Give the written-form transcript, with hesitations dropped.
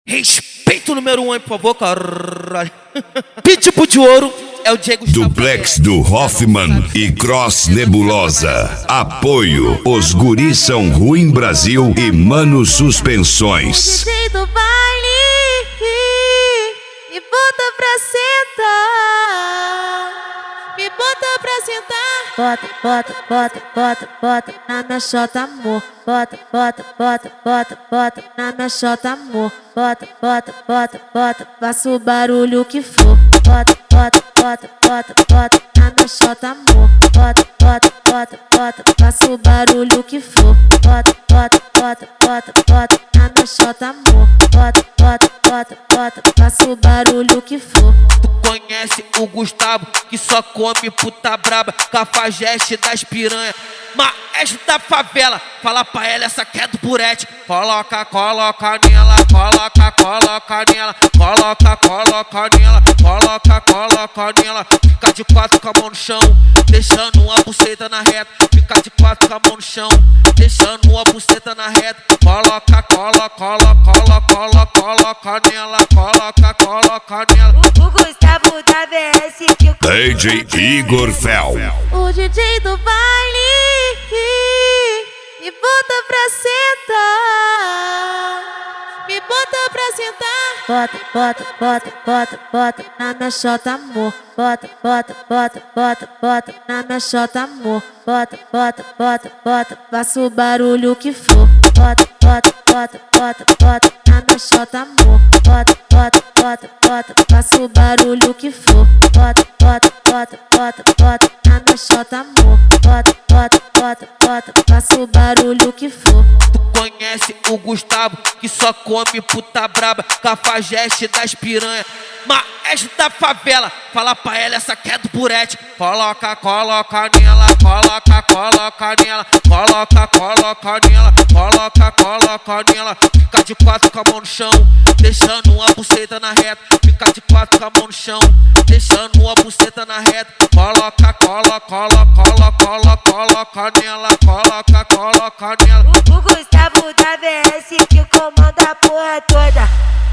Respeito o número 1 aí, por favor, caralho. Pitbull de ouro é o Diego Duplex do Hoffman e Cross Nebulosa. Apoio: os guris são Ruim Brasil e Mano Suspensões. O DJ do baile me bota pra sentar, me bota pra sentar. Bota, bota, bota, bota, bota na minha xota, amor. Bota, bota, bota, bota, bota na minha xota, amor. Bota, bota, bota, bota, faça o barulho que for. Bota, bota, bota, bota, bota na minha xota, amor. Bota, bota, bota, bota, faça o barulho que for. Bota, bota, bota, bota, bota na minha xota, amor. Bota, bota, bota, bota, faça o barulho que for. Conhece o Gustavo, que só come puta braba, cafajeste das piranha, maestro da favela. Fala pra ela, essa que é do Burete. Coloca, coloca nela, coloca, coloca nela, coloca, coloca nela, coloca, coloca nela. Fica de quatro com a mão no chão, deixando uma buceta na reta. Fica de quatro com a mão no chão, deixando uma buceta na reta. Coloca, coloca, coloca, coloca, coloca nela, coloca, coloca nela. O Gustavo da VS que DJ Igor Fel. o DJ do baile me bota pra sentar, me bota pra sentar. Bota, bota, bota, bota, bota na minha xota, amor. Bota, bota, bota, bota, bota na minha xota, amor. Bota, bota, bota, bota, faça o barulho que for. Bota, bota, bota, bota, bota na minha xota, amor. Bota, bota, bota, bota, faça o barulho que for. Bota, bota, bota, bota, bota na minha xota, amor. Bota, bota, bota, bota, faça o barulho que for. Conhece o Gustavo, que só come puta braba, cafajeste das piranha, maestro da favela. Fala pra ela, essa que é do Burete. Coloca, coloca nela, coloca, coloca nela, coloca, coloca nela, coloca, coloca nela. Fica de quatro com a mão no chão, deixando uma buceta na reta. Fica de quatro com a mão no chão, deixando uma buceta na reta. Coloca, coloca, coloca, coloca, coloca nela, coloca, coloca nela. O Gustavo da VS que comanda a porra toda.